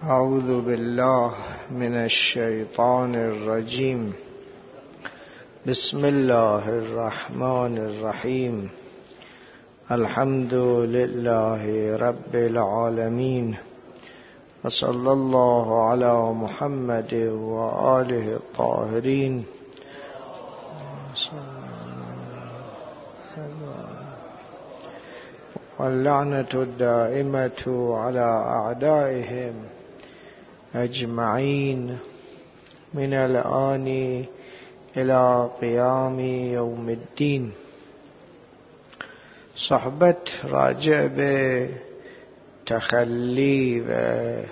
أعوذ بالله من الشيطان الرجيم. بسم الله الرحمن الرحيم. الحمد لله رب العالمين، وصلى الله على محمد وآله الطاهرين، واللعنة الدائمة على أعدائهم أجمعين من الآن إلى قيام يوم الدين. صحبت راجع به تخلی و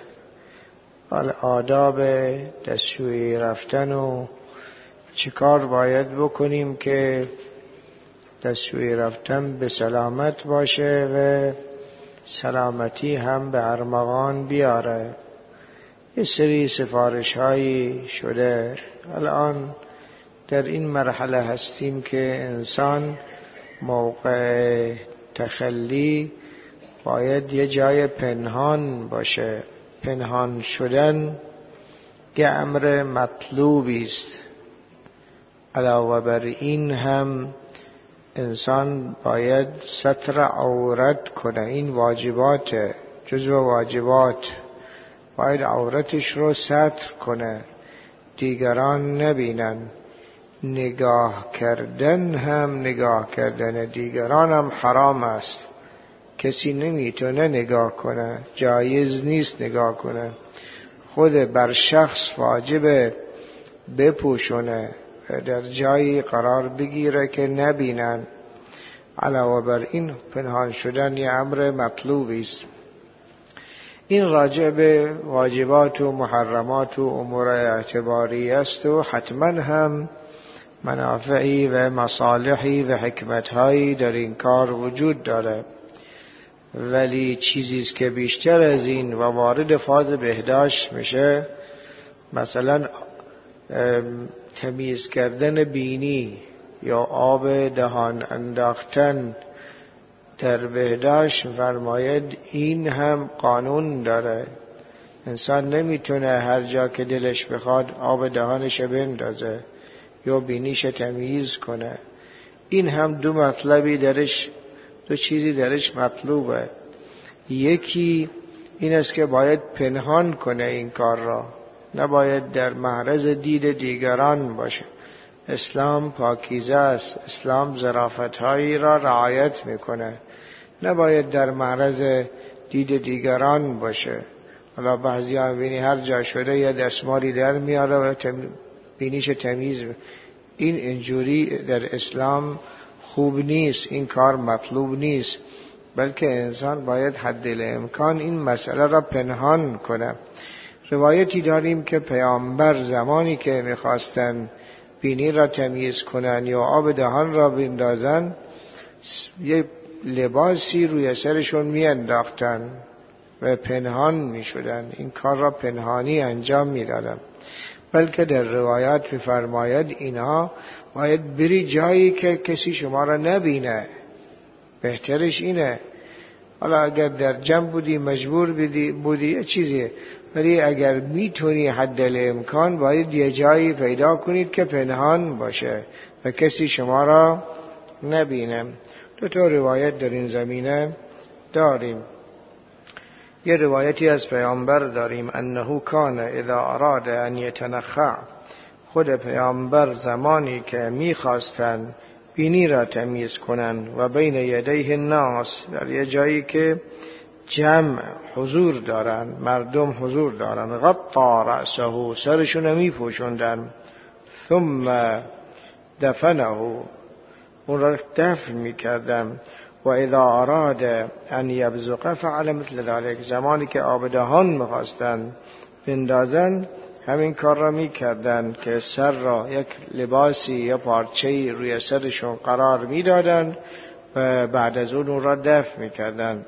آداب دستشویی رفتن و چیکار باید بکنیم که دستشویی رفتن به سلامت باشه و سلامتی هم به ارمغان بیاره. یه سری سفارش هایی شده. الان در این مرحله هستیم که انسان موقع تخلی باید یه جای پنهان باشه. پنهان شدن یه امر مطلوبی است. علاوه بر این هم انسان باید ستر عورت کنه. این واجبات، جزو واجبات. باید عورتش رو ستر کنه، دیگران نبینن. نگاه کردن هم، نگاه کردن دیگران هم حرام است. کسی نمیتونه نگاه کنه، جایز نیست نگاه کنه. خود بر شخص واجب بپوشونه، در جایی قرار بگیره که نبینن. علاوه بر این پنهان شدن یه امر مطلوبی است. این راجع به واجبات و محرمات و امور اعتباری است و حتما هم منافعی و مصالحی و حکمتهایی در این کار وجود داره، ولی چیزی است که بیشتر از این و وارد فاز بهداشت میشه، مثلا تمیز کردن بینی یا آب دهان انداختن در بهداشت فرماید این هم قانون داره. انسان نمیتونه هر جا که دلش بخواد آب دهانش بندازه یا بینیش تمیز کنه. این هم دو مطلبی درش، دو چیزی درش مطلوبه. یکی این است که باید پنهان کنه این کار را، نباید در معرض دید دیگران باشه. اسلام پاکیزه است. اسلام ظرافت‌هایی را رعایت میکنه. نباید در معرض دید دیگران باشه. حالا بعضی ها بینی هر جا شده یا دستمالی در میاره و بینیش تمیز. این اینجوری در اسلام خوب نیست. این کار مطلوب نیست، بلکه انسان باید حد الامکان این مسئله را پنهان کنه. روایتی داریم که پیامبر زمانی که میخواستن بینی را تمیز کنن یا آب دهان را بندازن، یه لباسی روی سرشون میانداختن و پنهان میشدن. این کار را پنهانی انجام میدادن. بلکه در روایات میفرماید اینا باید بری جایی که کسی شما را نبینه. بهترش اینه. حالا اگر در جمع بودی، مجبور بودی چیزیه، ولی اگر میتونی حد الامکان باید یه جایی پیدا کنید که پنهان باشه و کسی شما را نبینه. دو تا روایت در این زمینه داریم. یه روایتی از پیامبر داریم انه کان اذا اراد ان یتنخع. خود پیامبر زمانی که میخواستن بینی را تمیز کنن و بین یدیه الناس، در یه جایی که جمع حضور دارن، مردم حضور دارن، غطا رأسه، سرشون میپوشوندن، ثم دفنه، اون را دفن میکردن. و اذا اراد ان یبزق فعل مثل ذلك. زمانی که آب دهان میخواستن بندازن همین کار را میکردن که سر را یک لباسی یا پارچه‌ای روی سرشون قرار میدادن و بعد از اون را دفن میکردن.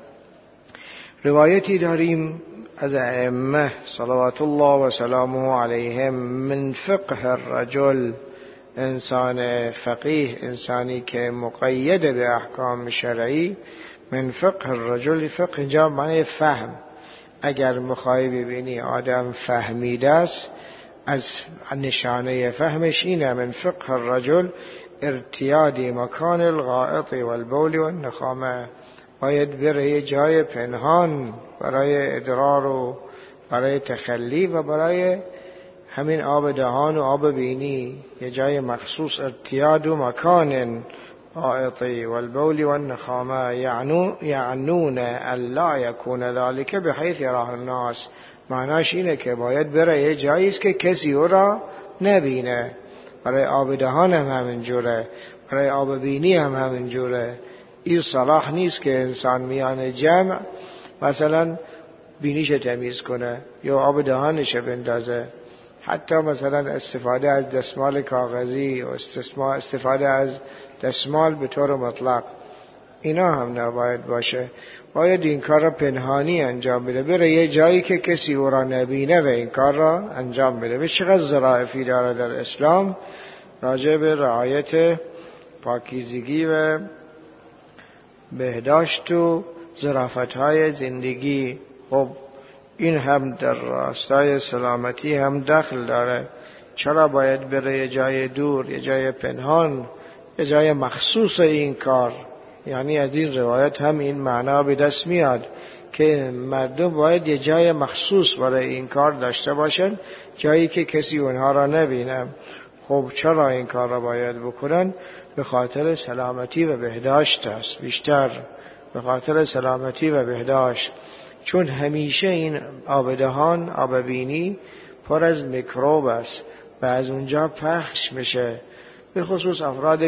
روایتی داریم از ائمه صلوات الله و سلامه علیهم من فقه الرجل، انسان فقیه، انسانی که مقید به احکام شرعی. من فقه الرجل، فقه جا معنی فهم. اگر میخوای ببینی آدم فهمیده است، از نشانه فهمش اینه: من فقه الرجل ارتیاد مکان الغائط والبول والنخامه. باید بره یه جای پنهان برای ادرار و برای تخلی و برای همین آب دهان و آب بینی، یه جای مخصوص. ارتیاد مکان غائطی والبول والنخامه یعنون الا یکون ذلك بحیث یراه الناس. معناش اینه که باید بره یه جایی است که کسی او را نبینه. برای آب دهان هم همینجوره، برای آب بینی هم همینجوره. این صلاح نیست که انسان میان جمع مثلا بینیش تمیز کنه یا آب دهانش بندازه. حتی مثلا استفاده از دستمال کاغذی و استفاده از دستمال به طور مطلق، اینا هم نباید باشه. باید این کار را پنهانی انجام بده، بره یه جایی که کسی او را نبینه و این کار را انجام بده. به چقدر ظرافتی داره در اسلام راجع به رعایت پاکیزگی و بهداشت و ظرافت‌های زندگی. خب این هم در راستای سلامتی هم دخل داره. چرا باید بره یه جای دور، یه جای پنهان، یه جای مخصوص این کار؟ یعنی از این روایت هم این معنا به دست میاد که مردم باید یه جای مخصوص برای این کار داشته باشن، جایی که کسی اونها را نبینه. خب چرا این کار را باید بکنن؟ به خاطر سلامتی و بهداشت است، بیشتر به خاطر سلامتی و بهداشت. چون همیشه این آب دهان، آب بینی پر از میکروب است و از اونجا پخش میشه. به خصوص افراد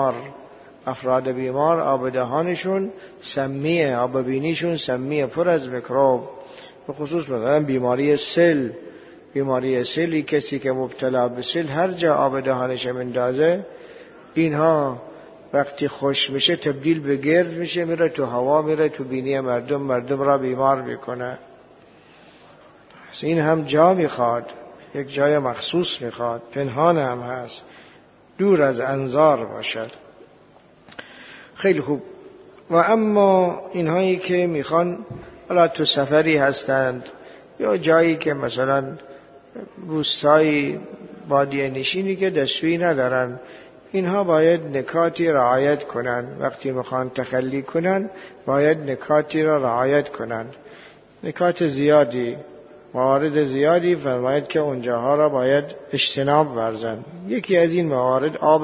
بیمار آب دهانشون سمیه، آب بینیشون سمیه، پر از میکروب. به خصوص مثلا بیماری سلی، کسی که مبتلا به سل هر جا آب دهانش مندازه، اینها وقتی خوش میشه تبدیل به گرد میشه، میره تو هوا، میره تو بینی مردم را بیمار میکنه. این هم جا میخواد، یک جای مخصوص میخواد، پنهان هم هست، دور از انظار باشد. خیلی خوب. و اما اینهایی که میخوان حالا تو سفری هستند یا جایی که مثلا روستایی بادیه نشینی که دستشویی ندارن، اینها باید نکاتی رعایت کنن. وقتی میخوان تخلی کنن باید نکاتی را رعایت کنن. نکات زیادی، موارد زیادی فرماید که اونجاها را باید اجتناب ورزن. یکی از این موارد آب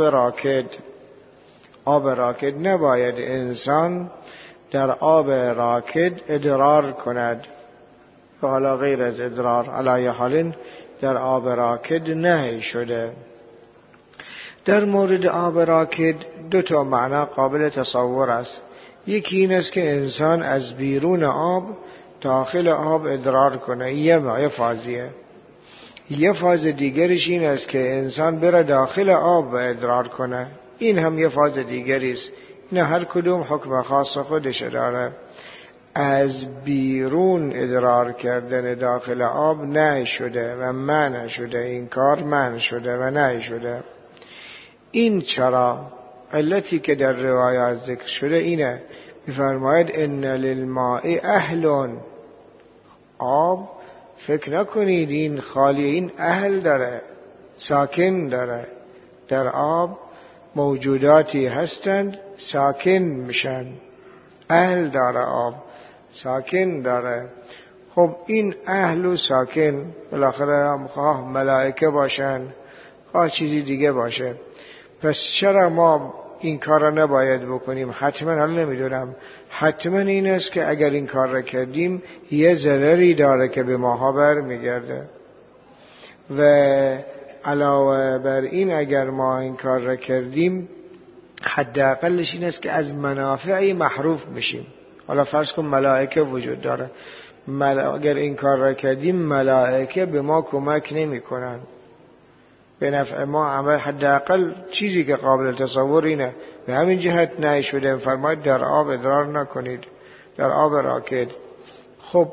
راکد نباید انسان در آب راکد ادرار کند. حالا غیر از ادرار، علی حال در آب راکد نهی شده. در مورد آب راکد دو تا معنا قابل تصور است. یکی این است که انسان از بیرون آب داخل آب ادرار کنه، یه فازیه. یه فاز دیگرش این است که انسان بره داخل آب و ادرار کنه، این هم یه فاز دیگری است. این هر کدوم حکم خاص خودش داره. از بیرون ادرار کردن داخل آب نه شده و منع شده، این کار منع شده و نه شده. این چرا؟ علتی که در روایات ذکر شده اینه، می‌فرماید ان للماء اهل. آب فکر نکنید این خالی، این اهل داره، ساکن داره. در آب موجوداتی هستند ساکن میشن. اهل داره آب، ساکن داره. خب این اهل و ساکن بالاخره هم خواه ملائکه باشن، خواه چیزی دیگه باشه. پس چرا ما این کار را نباید بکنیم؟ حتما نمیدونم، حتما این است که اگر این کار را کردیم یه ضرری داره که به ماها بر میگرده. و علاوه بر این اگر ما این کار را کردیم حداقلش این است که از منافعی محروم میشیم. حالا فرض کن ملائکه وجود داره، اگر این کار را کردیم ملائکه به ما کمک نمی کنن، به نفع ما عمل. حداقل چیزی که قابل تصور اینه. به همین جهت نهی شده فرماید در آب ادرار نکنید، در آب راکد. خب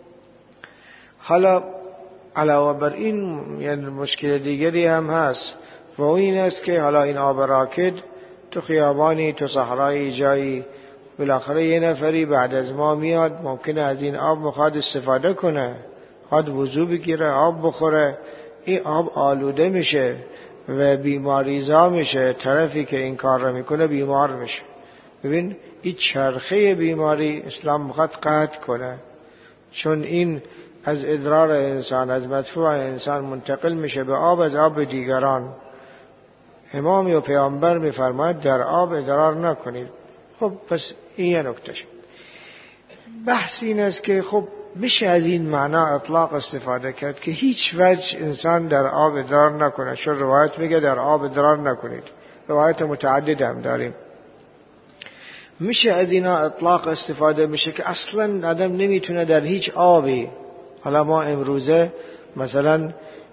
حالا علاوه بر این یعنی مشکل دیگری هم هست و این است که حالا این آب راکد تو خیابانی، تو صحرایی، جایی بالاخره یه نفری بعد از ما میاد ممکنه از این آب میخواد استفاده کنه، خواهد وضو بگیره، آب بخوره، این آب آلوده میشه و بیماریزا میشه، طرفی که این کار رو میکنه بیمار میشه. ببین این چرخه بیماری اسلام میخواد قطع کنه، چون این از ادرار انسان، از مدفوع انسان منتقل میشه به آب، از آب به دیگران. امام و پیامبر میفرماید در آب ادرار نکنید. خب پس این یه نکتهش. بحث این است که خب میشه از این معنا اطلاق استفاده کرد که هیچ وجه انسان در آب ادرار نکنه، چون روایت میگه در آب ادرار نکنید. روایت متعدد هم داریم. میشه از اینا اطلاق استفاده میشه که اصلا آدم نمیتونه در هیچ آبی، حالا ما امروزه مثلا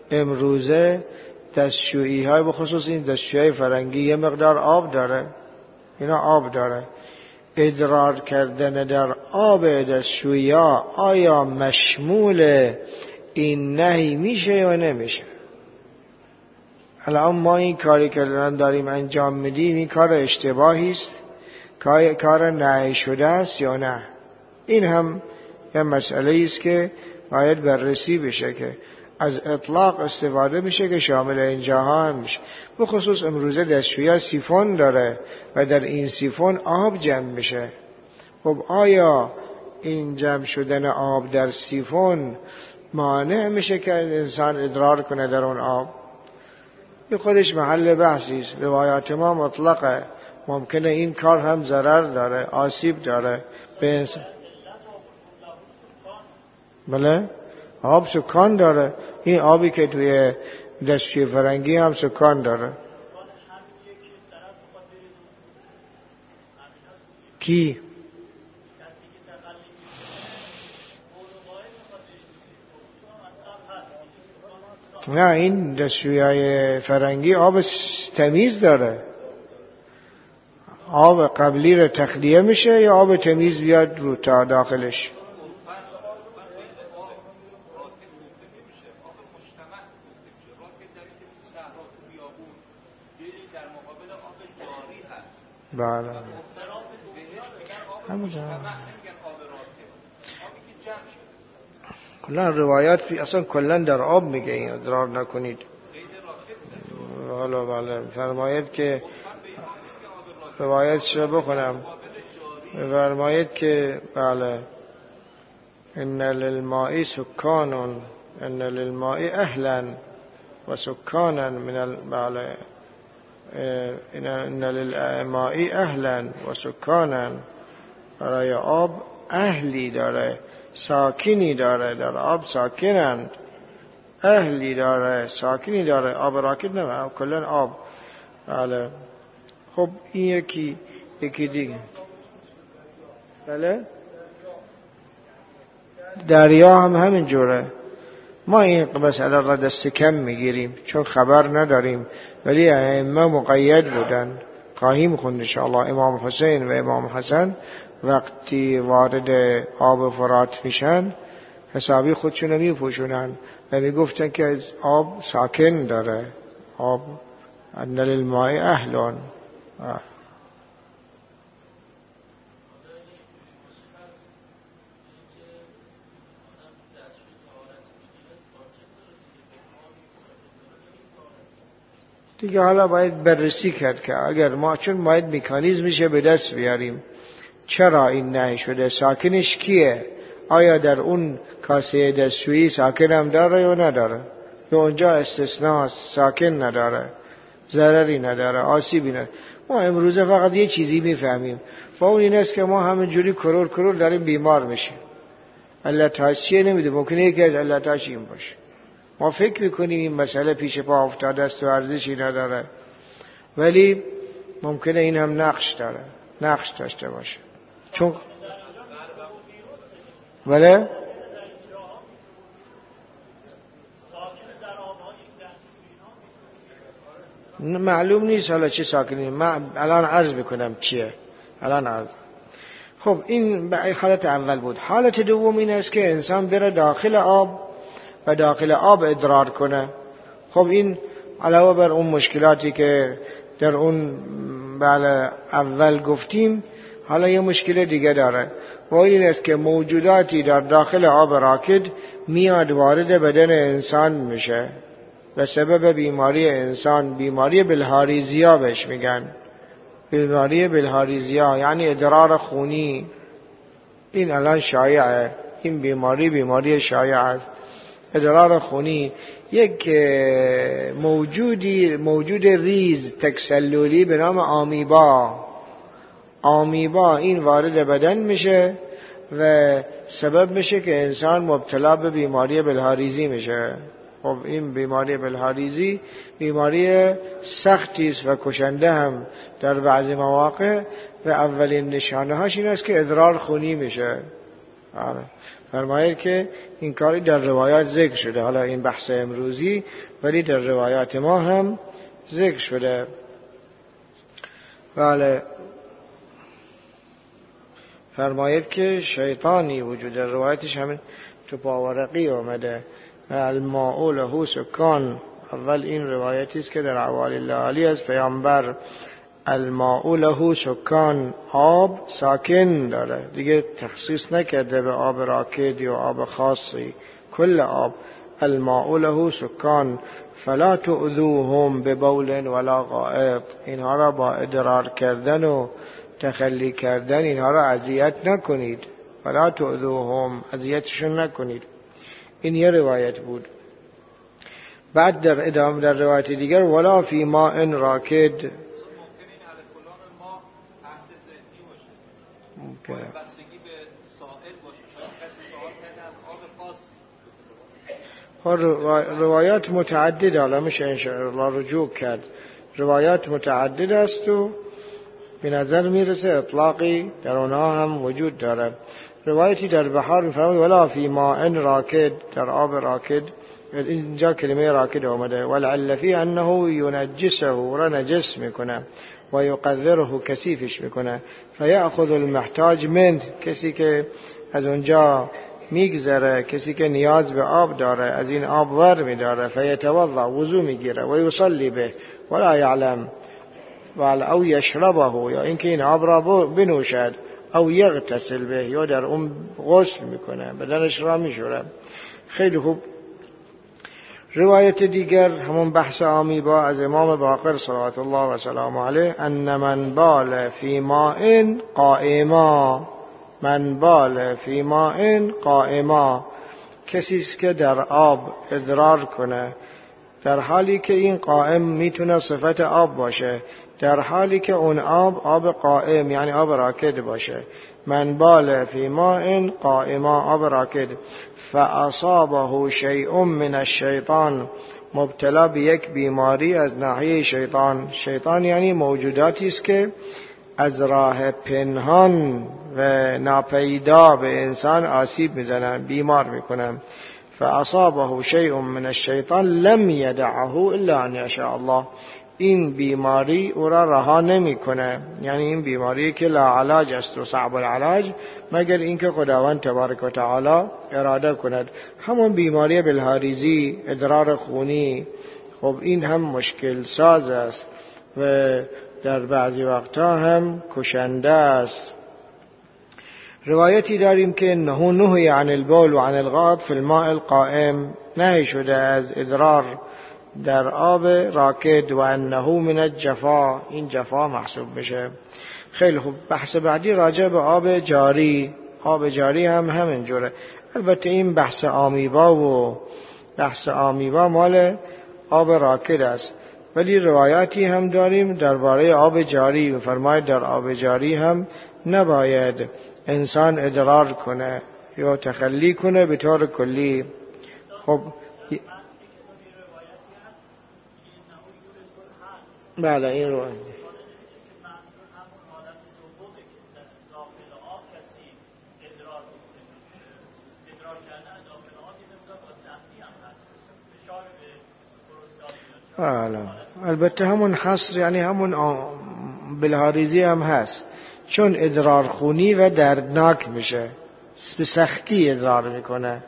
دستشویی های بخصوص این دستشویی فرنگی یه مقدار آب داره، اینا آب داره. ادرار کردن در آب دستشویی ها آیا مشمول این نهی میشه یا نمیشه؟ الان ما این کاری که داریم انجام میدیم این کار اشتباهی است، کار نهی شده است یا نه؟ این هم یه مسئله است که باید بررسی بشه که از اطلاق استفاده میشه که شامل اینجاها هم میشه. بخصوص امروزه دستشویی سیفون داره و در این سیفون آب جمع میشه. خب آیا این جمع شدن آب در سیفون مانع میشه که انسان ادرار کنه در اون آب؟ این خودش محل بحثی است. روایات ما مطلقه، ممکنه این کار هم ضرر داره، آسیب داره به انسان. بله آب سکان داره. این آبی که توی دستشویی فرنگی هم سکان داره. کی؟ نه این دستشویی فرنگی آب تمیز داره. آب قبلی رو تخلیه میشه یا آب تمیز بیاد رو تا داخلش؟ بله کلا روایات اصلا کلا در آب میگه این ادرار نکنید. حالا بله فرماید که روایتش رو بخونم. فرماید که بله ان للماء سکان ان للماء اهلا و سکانا من بله ان للماء اهلا و سکانا، برای آب اهلی داره، ساکنی داره. در آب ساکنند، اهلی داره، ساکنی داره. آب راکد نه، کلا آب. بله خب این یکی دیگه. بله دریا هم همین جوره. ما این مسئله را دست کم میگیریم چون خبر نداریم، ولی ائمه مقید بودن. خواهیم خوند انشاءالله امام حسین و امام حسن وقتی وارد آب فرات میشن حسابی خودشون رو میپوشونن و میگفتن که آب ساکن داره. آب ان للماء اهلون. دیگه حالا باید بررسی کرد که اگر ما چون باید مکانیزمش به دست بیاریم چرا این نهی شده، ساکنش کیه، آیا در اون کاسه دستشویی ساکن هم داره یا نداره، یا اونجا استثناء ساکن نداره، ضرری نداره، آسیبی نداره. ما امروزه فقط یه چیزی میفهمیم و اون این است که ما همینجوری کرور داریم بیمار میشیم. علتاش چیه نمیده، ممکنه یکی از علتاش این باشه. ما فکر میکنیم این مسئله پیش پا افتاده است و ارزشی نداره، ولی ممکنه این هم نقش داشته باشه. چون بله معلوم نیست حالا چه ساکنی. من الان عرض میکنم چیه. خب این به حالت اول بود. حالت دوم این است که انسان بره داخل آب و داخل آب ادرار کنه. خب این علاوه بر اون مشکلاتی که در اون اول گفتیم، حالا یه مشکل دیگه داره و این است که موجوداتی در داخل آب راکد میاد وارد بدن انسان میشه و سبب بیماری انسان، بیماری بلهاریزیا بهش میگن، بیماری بلهاریزیا یعنی ادرار خونی. این الان شایعه، این بیماری شایعه است، ادرار خونی. یک موجود ریز تکسلولی به نام آمیبا این وارد بدن میشه و سبب میشه که انسان مبتلا به بیماری بلهاریزی میشه. خب این بیماری بلهاریزی بیماری سختی است و کشنده هم در بعضی مواقع و اولین نشانه هاش این است که ادرار خونی میشه. فرمایید که این کاری در روایات ذکر شده، حالا این بحث امروزی ولی در روایات ما هم ذکر شده. بله، فرمایید که شیطانی وجود، در روایتش همین تو پاورقی آمده الماء له سکان. اول این روایتی است که در احوال اللالی از پیامبر الماء له سکان، آب ساکن داره، دیگه تخصیص نکرده به آب راکد یا آب خاصی، کل آب. الماء له سکان فلا تؤذوهم ببول ولا غائط، اینها را با ادرار کردن و تخلی کردن اینها را اذیت نکنید. فلا تؤذوهم، اذیتشون نکنید. این یه روایت بود. بعد در ادامه در روایت دیگر ولا فی ماء راکد، ممکنه بستگی به سائل باشه، شاید کسی سوال کرده از آب خاص. روایات متعدد، حالا میشه انشاءالله رجوع کرد، روایات متعدد است و به نظر میرسه اطلاقی در اونها هم وجود داره. روایتی در بحار میفرماید ولا فی ماء راکد، در آب راکد، اینجا کلمه راکد آمده، ولعل فی انه ینجسه، را نجس میکنه و یقذره، کثیفش میکنه، فیأخذ المحتاج من، کسی که از اونجا میگذره، کسی که نیاز به آب داره از این آب ور میداره، فیتوضا، وضو میگیره، و یصلی به ولا یعلم، او یشربه، یا اینکه این آب را بنوشد، او یغتسل به، یا در اون غسل میکنه، بدنش را میشوره. خیلی خوب. روایت دیگر همون بحث آمیبا از امام باقر صلوات الله و سلام علیه، ان من بال فی ماء قائما، من بال فی ماء قائما، کسی است که در آب ادرار کنه در حالی که این قائم میتونه صفت آب باشه، در حالی که اون آب قائم یعنی آب راکد باشه. من بال فی ماء قائما، آب راکد، فاصابه شیء من الشیطان، مبتلا به یک بیماری از ناحیه شیطان. شیطان یعنی موجوداتی است که از راه پنهان و ناپیدا به انسان آسیب میزنن، بیمار میکنن. فاصابه شیء من الشیطان لم یدعه الا ان یشاء الله، این بیماری او را رها نمیکنه، یعنی این بیماری که لا علاج است و صعب العلاج مگر اینکه خداوند تبارک و تعالی اراده کند. همون بیماری بلهاریزی، ادرار خونی، خب این هم مشکل ساز است و در بعضی وقتا هم کشنده است. روایتی داریم که نهی عن البول و عن الغائط فی الماء القائم، نهی شده از ادرار در آب راکد و انه من الجفا، این جفا محسوب بشه. خیلی خوب. بحث بعدی راجع به آب جاری. آب جاری هم همینجوره. البته این بحث آمیبا مال آب راکد است، ولی روایاتی هم داریم درباره آب جاری. می‌فرماید در آب جاری هم نباید انسان ادرار کنه یا تخلی کنه به طور کلی. خب بله، این رو بله. البته همون حصر یعنی همون بلهاریزی هم هست، چون ادرار خونی و دردناک میشه، به سختی ادرار میکنه.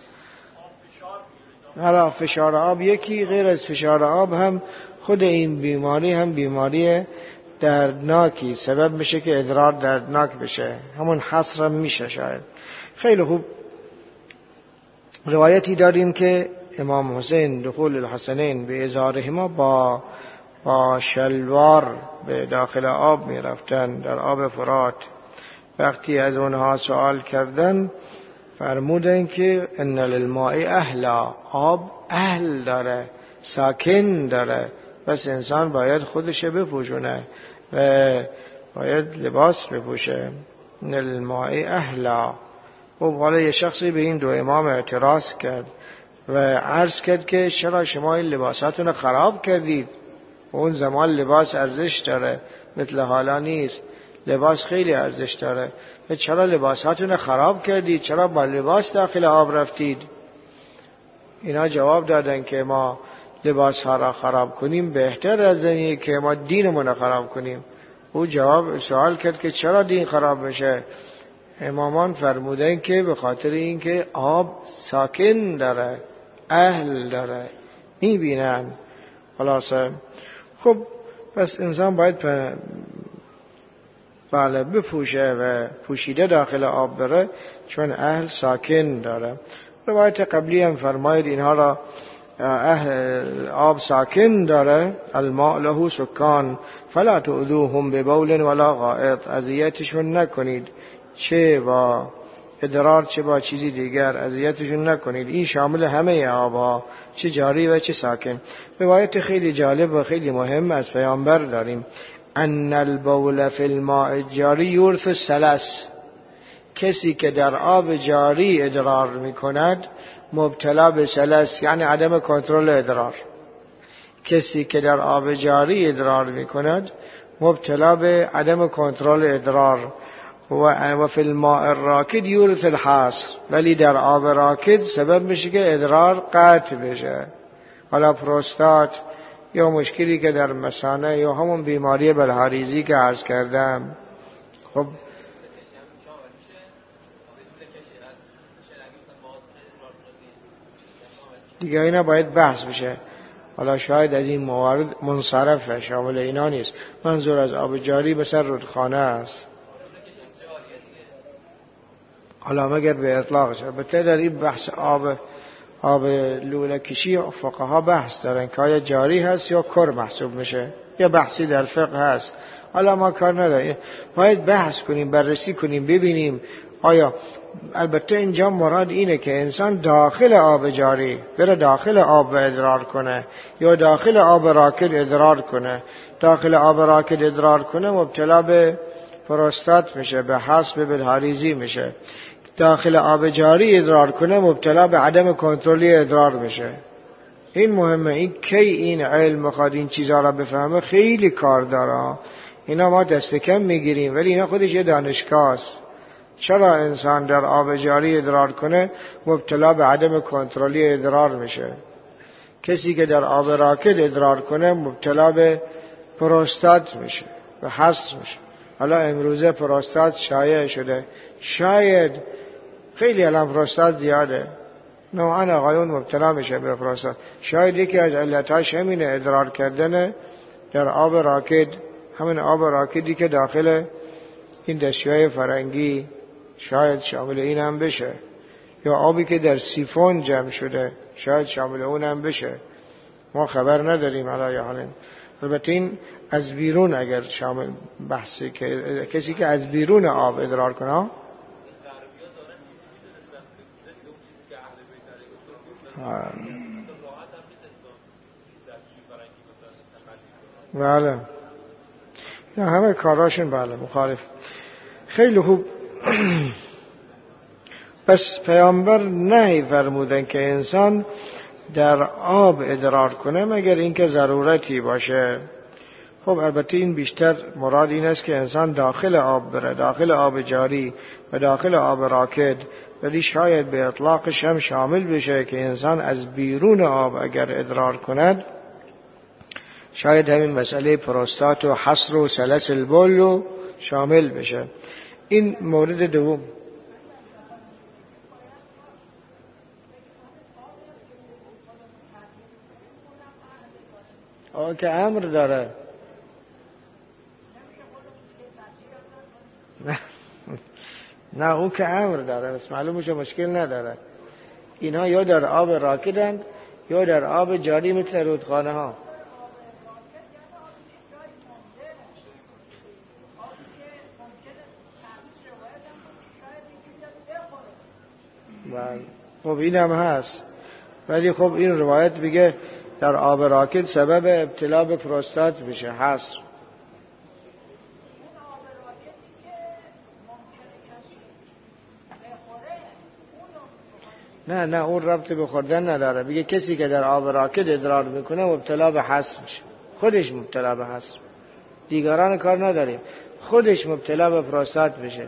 حالا فشار آب یکی، غیر از فشار آب هم خود این بیماری هم بیماری دردناکی سبب میشه که ادرار دردناک بشه، همون حصر میشه شاید. خیلی خوب. روایتی داریم که امام حسین دخول الحسنین به ازارهما با شلوار به داخل آب می رفتن، در آب فرات. وقتی از اونها سوال کردن فرمودن که ان للماء اهلا، آب اهل داره، ساکن داره، بس انسان باید خودش بپوشونه و باید لباس بپوشه. ان للماء اهلا. خب حالا یه شخصی به این دو امام اعتراض کرد و عرض کرد که چرا شما این لباساتون خراب کردید؟ اون زمان لباس ارزش داره، مثل حالا نیست. لباس خیلی ارزش داره. چرا لباساتون خراب کردید؟ چرا با لباس داخل آب رفتید؟ اینا جواب دادن که ما لباس ها را خراب کنیم بهتر از اینه که ما دینمون خراب کنیم. او جواب سوال کرد که چرا دین خراب میشه؟ امامان فرمودن که به خاطر اینکه آب ساکن داره، اهل داره، میبینن. خلاصه خب پس انسان باید بپوشه و پوشیده داخل آب بره، چون اهل ساکن داره. روایت قبلی هم فرماید اینها را اهل آب ساکن داره. الماء له سکان فلا تؤذوهم ببول ولا غائط. اذیتشون نکنید، چه با ادرار چه با چیزی دیگر اذیتشون نکنید. این شامل همه آبها، چه جاری و چه ساکن. روایت خیلی جالب و خیلی مهم از پیامبر داریم. ان البول فی الماء الجاری یورث الثلاث. کسی که در آب جاری ادرار میکند مبتلا به ثلاث، یعنی عدم کنترل ادرار. کسی که در آب جاری ادرار میکند مبتلا به عدم کنترل ادرار. و فی الماء الراکد یورث الحاصر. ولی در آب راکد سبب میشه که ادرار قطع بشه، حالا پروستات یا مشکلی که در مثانه یا همون بیماری بلهاریزی که عرض کردم. خب دیگه اینا باید بحث بشه. حالا شاید از این موارد منصرفه، شامل اینا نیست. منظور از آب جاری مثل رودخانه است. حالا مگر به اطلاقش. البته در این بحث آب لوله کشی فقها بحث دارن که آیا جاری هست یا کر محسوب میشه، یا بحثی در فقه هست. حالا ما کار نداریم، باید بحث کنیم، بررسی کنیم، ببینیم آیا. البته اینجا مراد اینه که انسان داخل آب جاری بره داخل آب ادرار کنه یا داخل آب راکد ادرار کنه. داخل آب راکد ادرار کنه مبتلا به پروستات میشه، به حصب بلهاریزی میشه. داخل آب جاری ادرار کنه مبتلا به عدم کنترلی ادرار میشه. این مهمه. این کی این علم میخواد این چیزها را بفهمه، خیلی کار داره. اینا ما دست کم میگیریم، ولی اینا خودش یه دانشگاه است. چرا انسان در آب جاری ادرار کنه مبتلا به عدم کنترلی ادرار میشه؟ کسی که در آب راکد ادرار کنه مبتلا به پروستات میشه، به حصر میشه. حالا امروزه پروستات شایع شده، شاید خیلی الان پروستات زیاده، نوعا آقایون مبتلا میشه به پروستات. شاید یکی از علتاش همینه، ادرار کردن در آب راکد، همین آب راکدی که داخل این دستیهای فرنگی، شاید شامل این هم بشه. یا آبی که در سیفون جمع شده شاید شامل اون هم بشه. ما خبر نداریم علی حال. البته این از بیرون اگر شامل بحثی که کسی که از بیرون آب ادرار کنه بله، همه کاراشون بله مخالف. خیلی خوب. پس پیامبر نهی فرمودن که انسان در آب ادرار کنه مگر اینکه ضرورتی باشه. خب البته این بیشتر مراد این است که انسان داخل آب بره، داخل آب جاری و داخل آب راکد. ولی شاید به اطلاقش هم شامل بشه که انسان از بیرون آب اگر ادرار کند، شاید همین مسئله پروستات و حصر و سلس البول رو شامل بشه. این مورد دوم. که امر داره. نه اون که امر داره، بس معلوم میشه مشکل نداره. اینها یا در آب راکدند یا در آب جاری مثل رودخانه ها. خب این هم هست، ولی خب این روایت بگه در آب راکد سبب ابتلا به پروستات بشه، حصر. نه اون ربط به خوردن نداره. بگه کسی که در آب راکد ادرار میکنه مبتلا به حصر میشه، خودش مبتلا به حصر، دیگران کار نداریم، خودش مبتلا به پروستات بشه.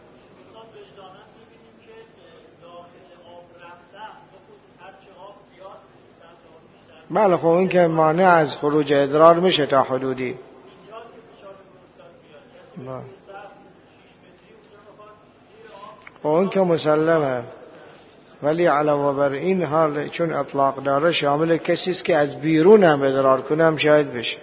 بله خب این که مانع از خروج ادرار میشه تا حدودی. خب این که مسلمه، ولی علاوه بر این حال چون اطلاق داره شامل کسی است که از بیرون هم ادرار کنه هم شاید بشه.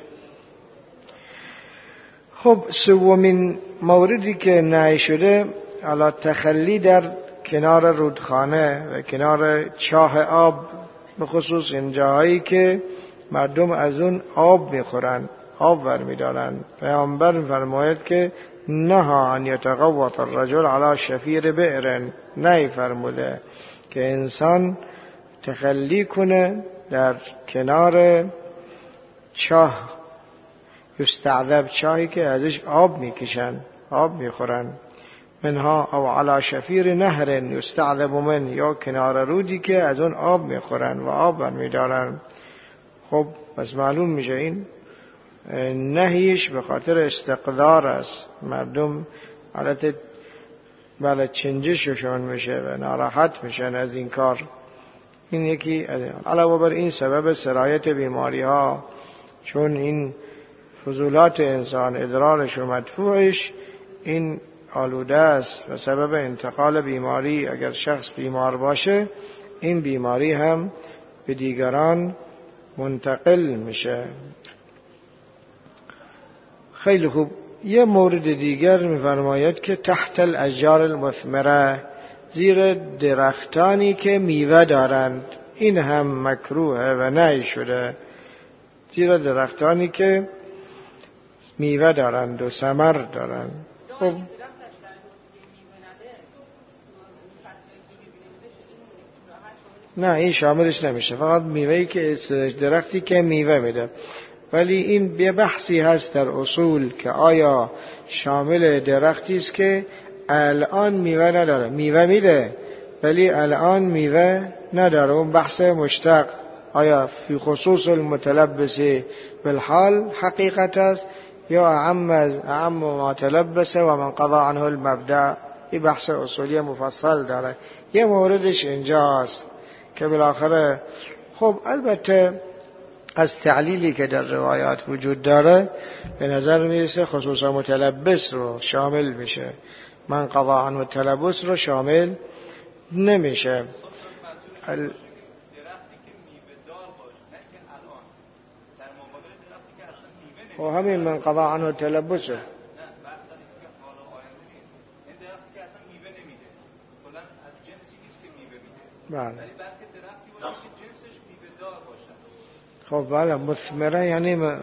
خب سومین موردی که نهی شده علی تخلی در کنار رودخانه و کنار چاه آب، به خصوص این جاهایی که مردم از اون آب میخورن، آب برمیدارن. پیامبر فرماید که نهی ان یتغوط الرجل علی شفیر بئر، نهی فرموده که انسان تخلی کنه در کنار چاه، یستعذب، چاهی که ازش آب میکشن، آب میخورن. منها او علی شفیر نهر یستعذب من، یا کنار رودی که از اون آب میخورن و آب برمیدارن. خب بس معلوم میشه این نهیش به خاطر استقدار است، مردم حالت بله چنجششون میشه و ناراحت میشن از این کار. این یکی علاوه بر این سبب سرایت بیماری ها، چون این فضولات انسان ادرارش و مدفوعش این آلوده است و سبب انتقال بیماری. اگر شخص بیمار باشه این بیماری هم به دیگران منتقل میشه. خیلی خوب. یه مورد دیگر می‌فرماید که تحت الاشجار المثمره، زیر درختانی که میوه دارند، این هم مکروه و نهی شده. زیر درختانی که میوه دارند و ثمر دارند. خب نه این شاملش نمیشه، فقط میوهی که درختی که میوه میده. ولی این یه بحثی هست در اصول که آیا شامل درختی است که الان میوه نداره، میوه میده ولی الان میوه نداره، اون بحث مشتق. آیا فی خصوص المتلبس بالحال حقیقت است یا اعم ما تلبس و من قضا عنه المبدأ؟ این بحث اصولی مفصل داره. یه موردش اینجاست که بالاخره خب البته از تعلیلی که در روایات وجود داره به نظر میرسه خصوصا متلبس رو شامل میشه، من قضا عنه التلبس رو شامل نمیشه. و همین من قضا عنه التلبسه. بله. خب بله مثمره یعنی نه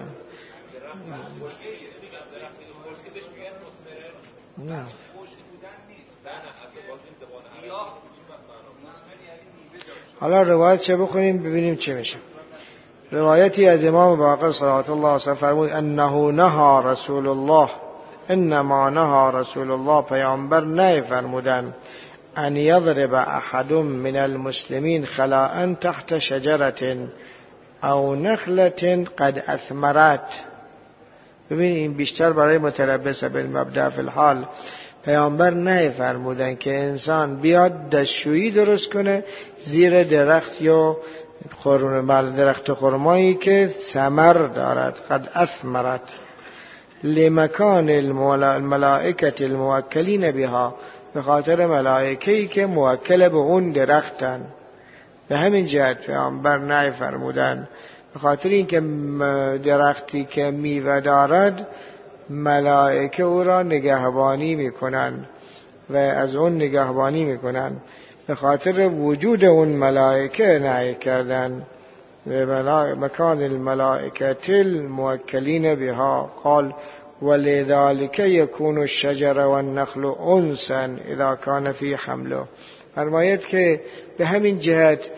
حالا روایت چه بخونیم ببینیم چه میشه. روایتی از امام باقر صلوات الله علیه فرمود انه نهى رسول الله، انما نهى رسول الله، پیامبر نهی فرمودن ان یضرب احد من المسلمین خلاء تحت شجرة او نخلة قد اثمرت. ببین این بیشتر برای متلبس بالمبدأ فی الحال. پیامبر نهی فرمودن که انسان بیاد دستشویی درست کنه زیر درخت یا درخت خرمایی که ثمر دارد، قد اثمرت، لمکان الملائکه الموکلین بها، به خاطر ملائکه‌ای که موکل به اون درختن. به همین جهت پیامبر نهی فرمودن، به خاطر اینکه درختی که میوه دارد ملائکه او را نگهبانی میکنن و از اون نگهبانی میکنن. به خاطر وجود اون ملائکه نهی کردن. مکان الملائکه الموکلین بها قال ولذلك يكون الشجر والنخل انسا اذا كان في حمله. فرماید که به همین جهت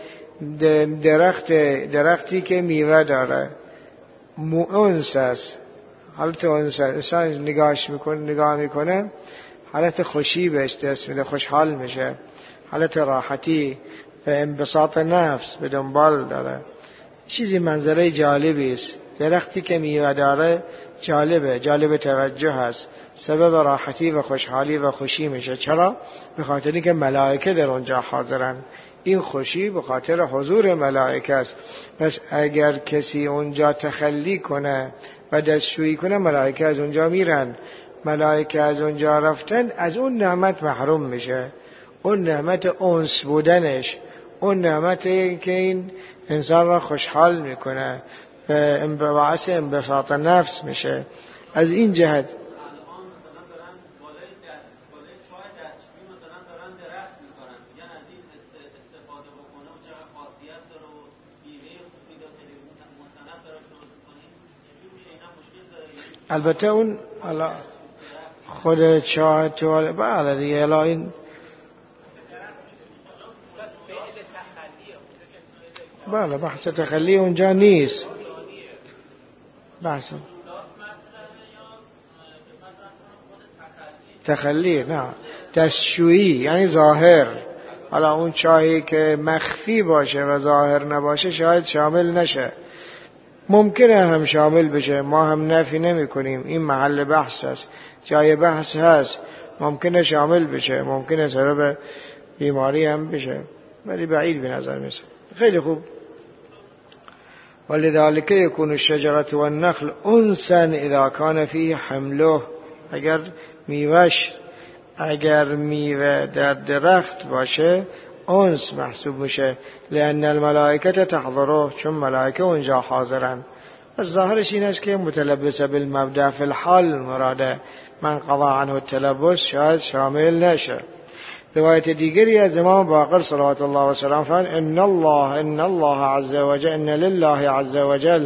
درختی که میوه داره انس است، حالت انس است. انسان نگاه میکنه حالت خوشی بهش دست میده، خوشحال میشه، حالت راحتی و انبساط نفس به دنبال داره. چیزی منظره جالبی است. درختی که میوه داره جالب توجه هست، سبب راحتی و خوشحالی و خوشی میشه. چرا؟ به خاطر اینکه ملائکه در اونجا حاضرن. این خوشی به خاطر حضور ملائکه است. پس اگر کسی اونجا تخلی کنه و دستشویی کنه، ملائکه از اونجا میرن. ملائکه از اونجا رفتن، از اون نعمت محروم میشه. اون نعمت انس بودنش، اون نعمتی که این انسان را خوشحال میکنه، باعث انبساط نفس میشه. از این جهت البته اون خود چاه توالت بله دیگه، الا این بله بحث تخلی اونجا نیست. بحث تخلی نه، دستشویی یعنی ظاهر. حالا اون چاهی که مخفی باشه و ظاهر نباشه شاید شامل نشه، ممکنه هم شامل بشه، ما هم نفی نمی کنیم. این محل بحث است، جای بحث هست، ممکنه شامل بشه، ممکنه سبب بیماری هم بشه، ولی بعید به نظر میسه. خیلی خوب. ولذلك يكون الشجرة والنخل انسا اذا كان فيه حمله. اگر میوه در درخت باشه انس محسوب میشه، لأن الملائکه تحضره، چون ملائکه اونجا حاضرن. از ظاهرش این است که متلبس بالمبدأ فی الحال مراده، من قضا عنه التلبس شاید شامل نشه. روایت دیگری از امام باقر صلوات الله و سلام فرمود ان الله عز وجل، ان لله عز وجل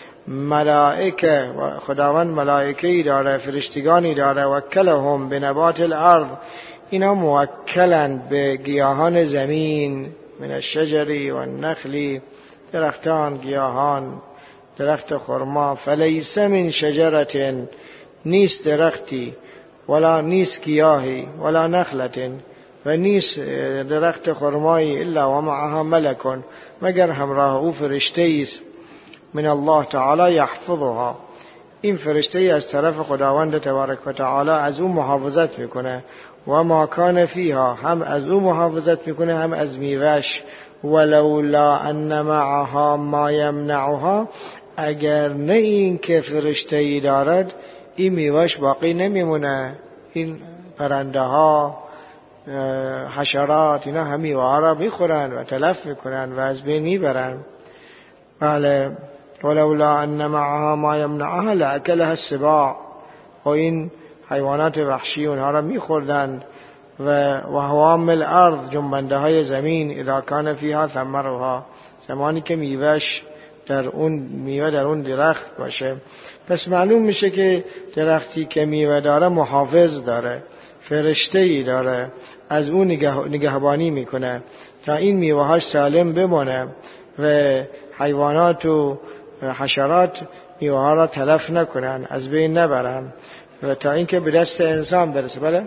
ملائکه، و خداوند ملائکه‌ای داره، فرشتگانی داره، وکلهم بنبات الارض، اینا موکلند به گیاهان زمین، من الشجر و النخل، درختان، گیاهان، درخت خرما. فلیس من شجرة، نیست درختی، ولا نیست گیاهی، ولا نخلة، و نیست درخت خرمایی، الا و معها ملک، مگر همراه او فرشته است، من الله تعالی یحفظها، این فرشته از طرف خداوند تبارک و تعالی از او محافظت میکنه. و ما کان فیها، هم از او محافظت میکنه هم از میوهش. ولولا ان معها ما یمنعها، اگر نه این که فرشته ای دارد، این میوهش باقی نمیمونه. این پرنده ها، حشرات، اینا هم میوه ها را میخورن و تلف میکنن و از بین میبرن. بله. ولولا ان معها ما یمنعها لاکلها السباع، و این حیوانات وحشی اونها را میخوردن. و هوام الارض، جنبنده های زمین، اذا کان فیها ثمرها، زمانی که میوه در اون درخت باشه. پس معلوم میشه که درختی که میوه داره محافظ داره، فرشته‌ای داره، از اون نگهبانی میکنه تا این میوه‌هاش سالم بمونه و حیوانات و حشرات میوه‌ها را تلف نکنن، از بین نبرن، و تا اینکه به دست انسان برسه. بله.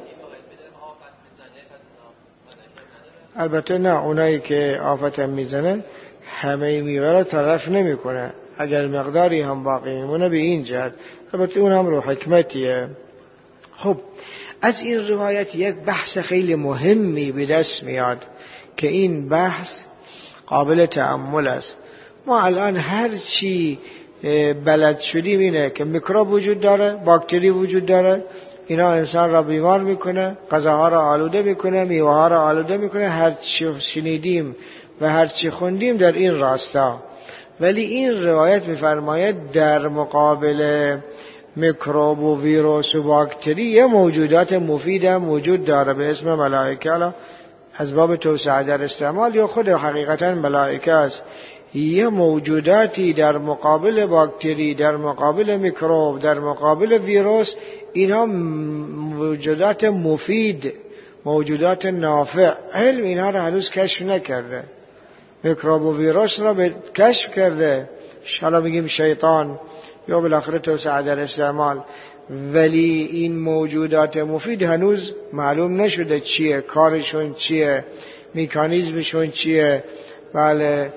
البته نه، اونایی که آفت هم میزنه همه میوه را تلف نمیکنه، اگر مقداری هم باقی میمونه به این جهت. البته اون هم رو حکمتیه. خب از این روایت یک بحث خیلی مهمی به دست میاد که این بحث قابل تأمل است. ما الان هر چی بلد شدیم اینه که میکروب وجود داره، باکتری وجود داره، اینا انسان را بیمار میکنه، غذاها را آلوده میکنه، میوه ها را آلوده میکنه. هر چی شنیدیم و هر چی خوندیم در این راستا. ولی این روایت میفرماید در مقابل میکروب و ویروس و باکتری یه موجودات مفید هم وجود داره به اسم ملائکه. الان از باب توسعه در استعمال یا خود حقیقتا ملائکه است. یه موجوداتی در مقابل باکتری، در مقابل میکروب، در مقابل ویروس، اینها موجودات مفید، موجودات نافع. علم اینها را هنوز کشف نکرده. میکروب و ویروس را کشف کرده، حالا میگیم شیطان یا بالاخره توسعه در استعمال، ولی این موجودات مفید هنوز معلوم نشده چیه، کارشون چیه، مکانیزمشون چیه، بله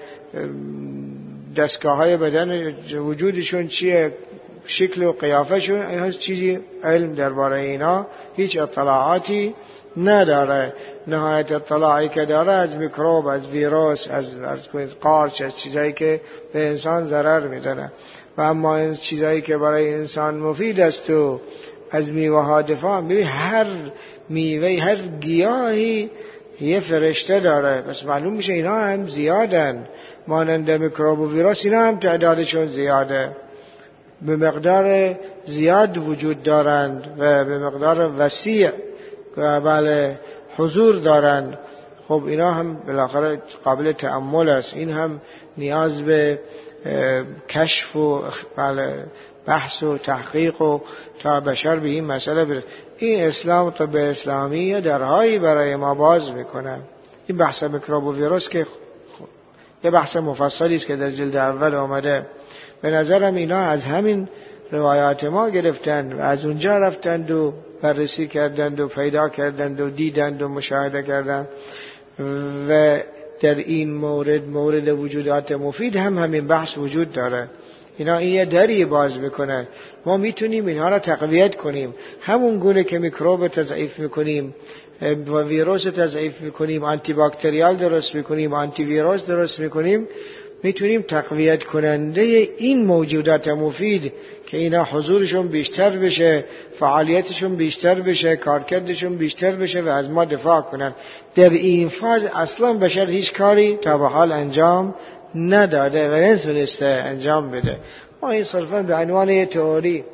دستگاه های بدن وجودشون چیه، شکل و قیافشون، اینها چیزی علم درباره اینا هیچ اطلاعاتی نداره. نهایت اطلاعی که داره از میکروب، از ویروس، از قارچ، از چیزایی که به انسان ضرر میزنه. و اما این چیزایی که برای انسان مفید است و از میوه ها دفاع، هر میوه، هر گیاهی یه فرشته داره، پس معلوم میشه اینا هم زیادن. مانند میکروب و ویروس اینا هم تعدادشون زیاده، به مقدار زیاد وجود دارند و به مقدار وسیع بله حضور دارند. خب اینا هم بالاخره قابل تأمل است. این هم نیاز به کشف و بله بحث و تحقیق و تا بشر به این مسئله برسه. این اسلام طب اسلامی درهایی برای ما باز میکنه. این بحث میکروب و ویروس که یه بحث مفصلی است که در جلد اول آمده. به نظرم اینا از همین روایات ما گرفتند و از اونجا رفتند و بررسی کردند و پیدا کردند و دیدند و مشاهده کردند. و در این مورد وجودات مفید هم همین بحث وجود داره. اینا این یه دری باز میکنه. ما میتونیم اینها را تقویت کنیم، همون گونه که میکروب تضعیف میکنیم و ویروس تضعیف میکنیم، آنتی باکتریال درست میکنیم، آنتی ویروس درست میکنیم، میتونیم تقویت کننده این موجودات مفید که اینا حضورشون بیشتر بشه، فعالیتشون بیشتر بشه، کارکردشون بیشتر بشه و از ما دفاع کنن. در این فاز اصلا بشر هیچ کاری تا به حال انجام نداده و نتونسته انجام بده. ما این صرفا به عنوان یه تئوری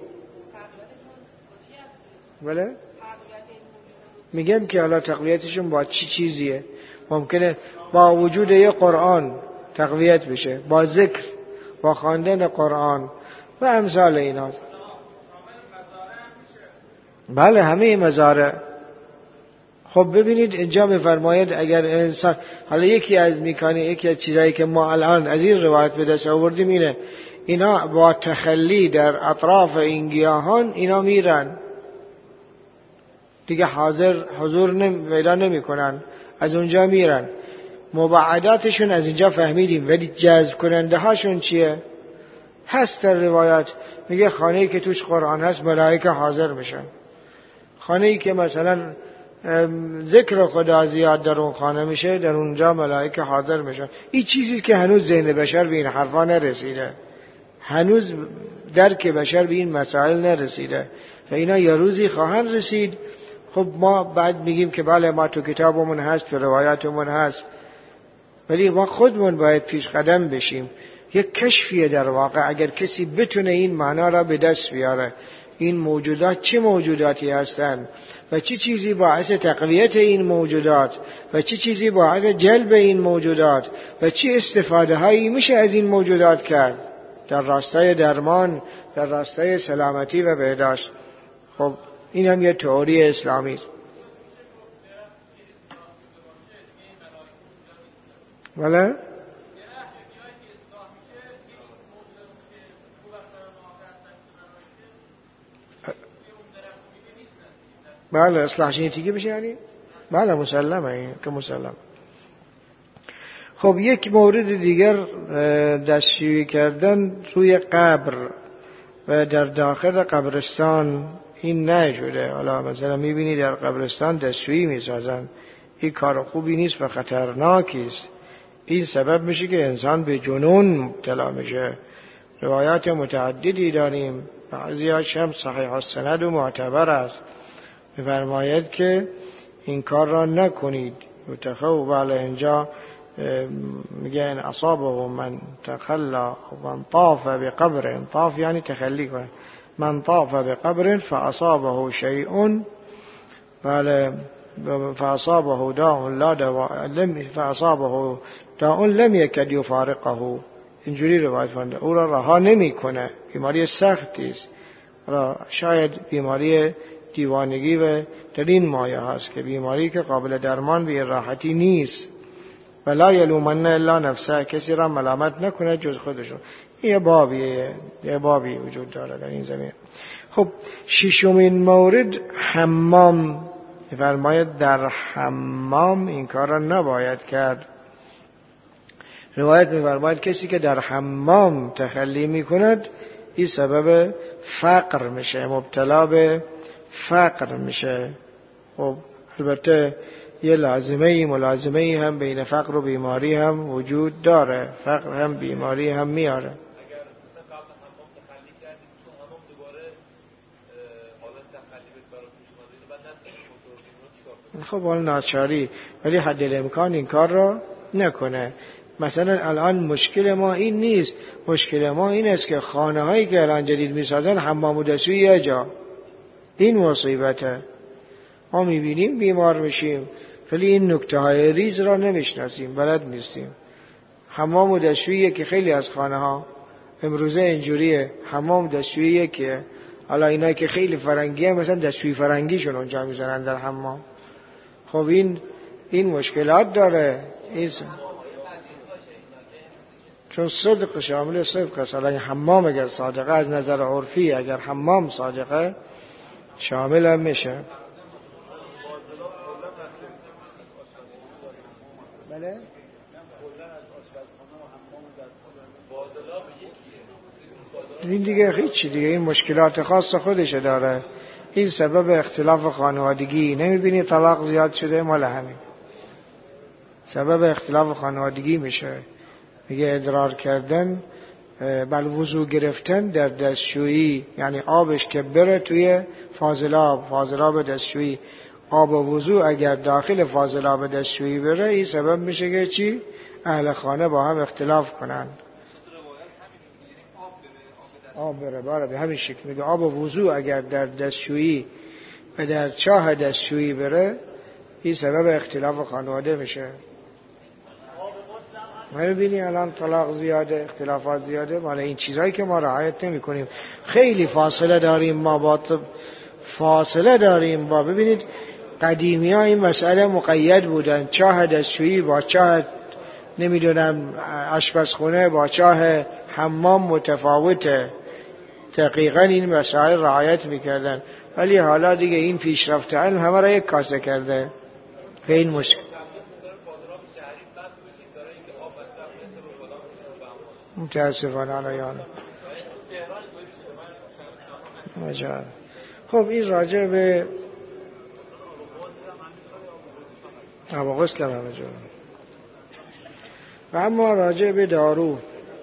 بله میگم که حالا تقویتشون با چی چیزیه. ممکنه با وجود یه قرآن تقویت بشه، با ذکر، با خواندن قرآن و امثال اینا. بله همه مزارع. خب ببینید اینجا میفرماید اگر انسان، حالا یکی از چیزایی که ما الان از این روایت به دست آوردیم اینه، اینا با تخلی در اطراف این گیاهان اینا میرن دیگه، حضور پیدا نمیکنن، از اونجا میرن. مبعداتشون از اینجا فهمیدیم، ولی جذب کننده هاشون چیه؟ هست در روایات میگه خانه‌ای که توش قرآن هست ملائکه حاضر میشن، خانه‌ای که مثلا ذکر خدا زیاد در اون خانه میشه در اونجا ملائکه حاضر میشن. این چیزی که هنوز ذهن بشر به این حرفا نرسیده، هنوز درک بشر به این مسائل نرسیده و اینا یه روزی خواهند رسید. خب ما بعد میگیم که بله ما تو کتابمون هست، تو روایاتمون هست، ولی ما خودمون باید پیش قدم بشیم. یک کشفیه در واقع. اگر کسی بتونه این معنا را به دست بیاره، این موجودات چه موجوداتی هستند و چه چیزی باعث تقویت این موجودات و چه چیزی باعث جلب این موجودات و چه استفاده هایی میشه از این موجودات کرد در راستای درمان، در راستای سلامتی و بهداشت. خب این هم یه تئوری اسلامی است. بله بله اصلاح ژنتیکی بشه یعنی بله مسلمه، این که مسلم. خب یک مورد دیگر دستشویی کردن روی قبر و در داخل قبرستان، این نشده. حالا مثلا میبینی در قبرستان دستشویی میسازن، این کار خوبی نیست و خطرناکی است. این سبب میشه که انسان به جنون مبتلا میشه. روایات متعددی داریم، بعضی‌هاش هم صحیح السند و معتبر است، می‌فرماید که این کار را نکنید. متخو بله اینجا میگه ان اصابه من تخلا من طاف بقبر، طاف یعنی تخلی کنه، من طاف بقبر فاصابه شيء بله فاصابه داء لا دواء فاصابه داء لم يكد يفارقه، اینجوری روایت فرموده او را رها نمیکنه، بیماری سختی است. شاید بیماری دیوانگی و در این مایه هست که بیماری که قابل درمان به راحتی نیست. ولا یلومن الا نفسه، کسی را ملامت نکنه جز خودشون. یه بابی وجود داره در این زمین. خب ششمین مورد حمام. فرماید در حمام این کار را نباید کرد. روایت می‌فرماید کسی که در حمام تخلی می‌کند این سبب فقر میشه، مبتلا به فقر میشه. خب البته یه ملازمه هم بین فقر و بیماری هم وجود داره. فقر هم بیماری هم میاره. خب حال ناچاری، ولی حد الامکان این کار را نکنه. مثلا الان مشکل ما این نیست، مشکل ما این است که خانه هایی که الان جدید میسازن حمام و دستشویی یه جا. این مصیبته. ما میبینیم بیمار میشیم ولی این نکته های ریز را نمیشناسیم، بلد نیستیم. حمام و دستشویی که خیلی از خانه ها امروزه اینجوریه، حمام و دستشویی که حالا اینایی که خیلی فرنگی هم مثلا دستشویی فرنگیشون اونجا میذارن در حمام. خب این مشکلات داره. چون صدق شامل صدق است. الان حمام اگر صادقه از نظر عرفی، اگر حمام صادقه شامل هم میشه. بله این دیگه هیچی دیگه، این مشکلات خاص خودش داره. این سبب اختلاف خانوادگی. نمیبینی طلاق زیاد شده؟ مال همین سبب اختلاف خانوادگی میشه. میگه ادرار کردن بل وضو گرفتن در دستشویی، یعنی آبش که بره توی فاضلاب دستشویی، آب وضو اگر داخل فاضلاب دستشویی بره این سبب میشه که چی؟ اهل خانه با هم اختلاف کنن. آب بره باره به همین شکل. میگه آب وضو اگر در دستشویی و در چاه دستشویی بره این سبب اختلاف خانواده میشه. ما ببینی الان طلاق زیاده، اختلافات زیاده، مال این چیزایی که ما رعایت نمی کنیم. خیلی فاصله داریم ما با ببینید قدیمی ها این مسئله مقید بودن. چاه دستشویی با چاه نمیدونم آشپزخونه با چاه حمام متفاوته. دقیقاً این مسائل رعایت میکردن. ولی حالا دیگه این پیشرفت علم همه را یک کاسه کرده. این مشکل متاسفانه آنایان مجال. خب این راجع به غسل هم همه جا. و اما راجع به دارو،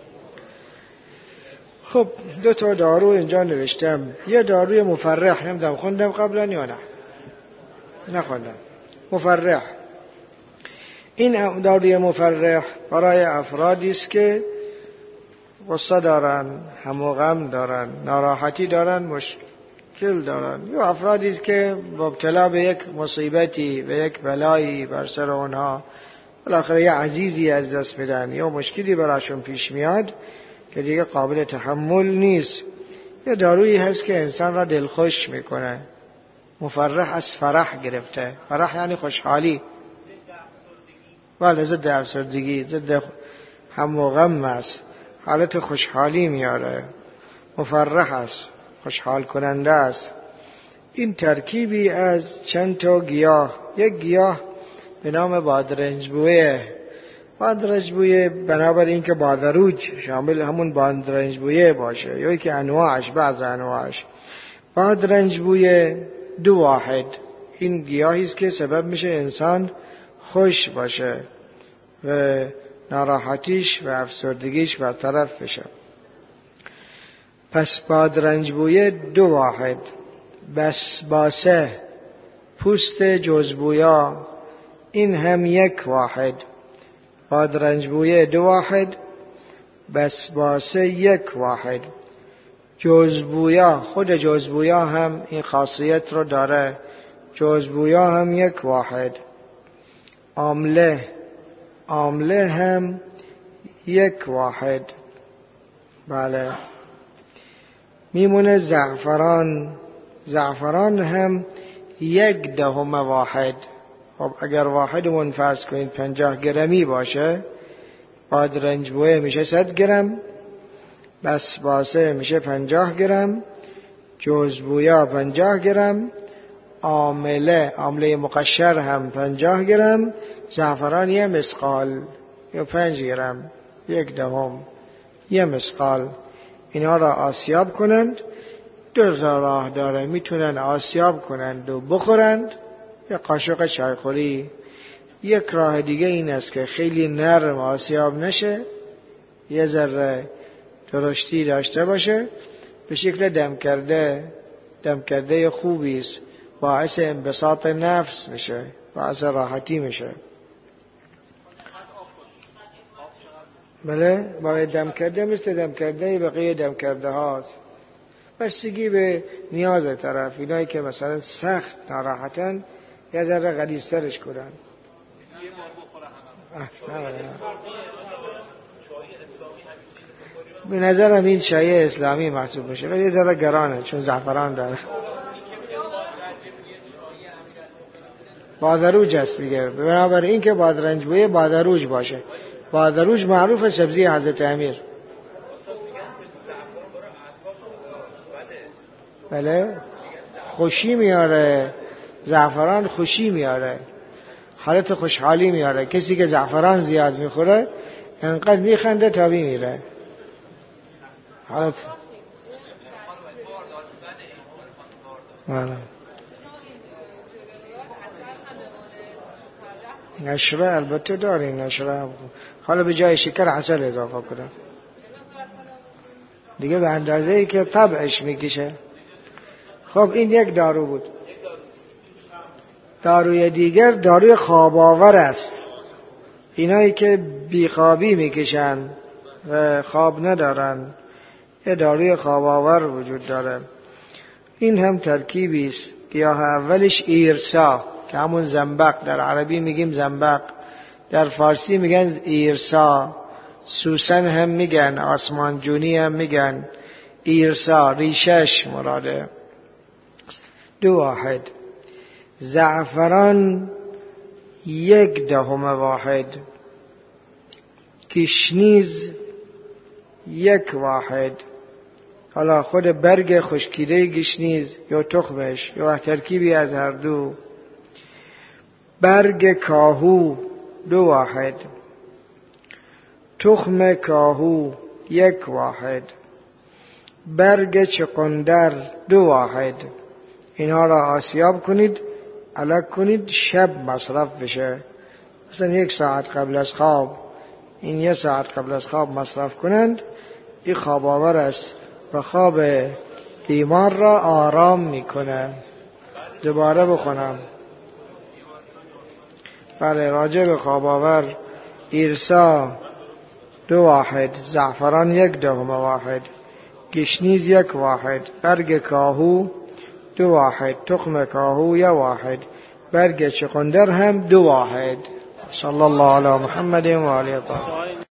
خب 2 تا دارو اینجا نوشتم. یه داروی مفرح، نمیدونم خوندم قبلا یا نه، نخوندم. مفرح، این داروی مفرح برای افرادی است که غصه دارن، هم و غم دارن، ناراحتی دارن، مشکل دارن، یا افرادی که مبتلا به یک مصیبتی، به یک بلایی بر سر اونها، بالاخره یه عزیزی از دست میدن یا مشکلی براشون پیش میاد که دیگه قابل تحمل نیست. یه دارویی هست که انسان را دلخوش میکنه. مفرح از فرح گرفته. فرح یعنی خوشحالی. بله ضد افسردگی، ضد هم و غم است. حالت خوشحالی میاره. مفرح است، خوشحال کننده است. این ترکیبی از چند تا گیاه. یک گیاه به نام بادرنجبویه. بادرنجبویه بنابر این که بادروج شامل همون بادرنجبویه باشه یا که انواعش، بعض انواعش. بادرنجبویه 2 واحد. این گیاهی است که سبب میشه انسان خوش باشه و ناراحتیش و افسردگیش برطرف بشه. پس بادرنجبویه 2 واحد. بسباسه، پوست جوزبویا، این هم 1 واحد. بادرنجبویه 2 واحد، بسباسه 1 واحد. جزبویا، خود جزبویا هم این خاصیت رو داره. جزبویا هم یک واحد. آمله هم یک واحد. بله. میمونه زعفران هم 1/10 واحد. خب اگر واحدمون فرض کنید 50 گرمی باشه، بادرنج‌بویه میشه 100 گرم، بسباسه میشه 50 گرم، جوزبویا 50 گرم، آمله مقشر هم 50 گرم، زعفران 1 مسقال یا 5 گرم، 1/10 1 مسقال. اینا را آسیاب کنند. 2 راه داره، میتونن آسیاب کنند و بخورند یا قاشق چایخوری. یک راه دیگه این است که خیلی نرم آسیاب نشه، یه ذره درشتی داشته باشه، به شکل دم کرده خوبی است، باعث انبساط نفس میشه، باعث راحتی میشه. بله، برای دم کرده مثل دم کرده بقیه دم کرده هاست. بستگی به نیاز طرف. اینایی که مثلا سخت ناراحتن یه ذره غلیظ‌ترش کنن. به نظرم این چای اسلامی محسوب میشه، ولی یه ذره گرانه چون زعفران داره. بادروج هست دیگه. بنابراین این که بادرنج‌بویه بادروج باشه. بادروج معروف سبزی حضرت امیر. بله، خوشی میاره. زعفران خوشی میاره، حالت خوشحالی میاره. کسی که زعفران زیاد میخوره انقدر میخنده تا میمیره. حالت نشره البته داریم، نشره حالا به جای شکر عسل اضافه کنن دیگه به اندازه‌ای که طبعش میکشه. خب این یک دارو بود. داروی دیگر داروی خواب آور است. اینایی که بیخوابی میکشن و خواب ندارن، یه داروی خواب آور وجود داره. این هم ترکیبی است. گیاه اولش ایرسا که همون زنبق، در عربی میگیم زنبق، در فارسی میگن ایرسا. سوسن هم میگن، آسمانجونی هم میگن. ایرسا ریشش مراده. 2 واحد. زعفران 1/10 واحد. گشنیز 1 واحد. حالا خود برگ خشکیده گشنیز یا تخمش یا ترکیبی از هر دو. برگ کاهو 2 واحد. تخم کاهو 1 واحد. برگ چقندر 2 واحد. اینها را آسیاب کنید، الگ کنید، شب مصرف بشه. مثلا 1 ساعت قبل از خواب، این 1 ساعت قبل از خواب مصرف کنند. این خواب آور است و خواب بیمار را آرام میکنه. دوباره بخونم. بله، راجع به خواب آور. ایرسا 2 واحد، زعفران 1/10 واحد، گشنیز 1 واحد، برگ کاهو 2 واحد، تخم کاهو 1 واحد، برگ چقندر هم 2 واحد. صلی الله علی محمد و آله الطاهرین.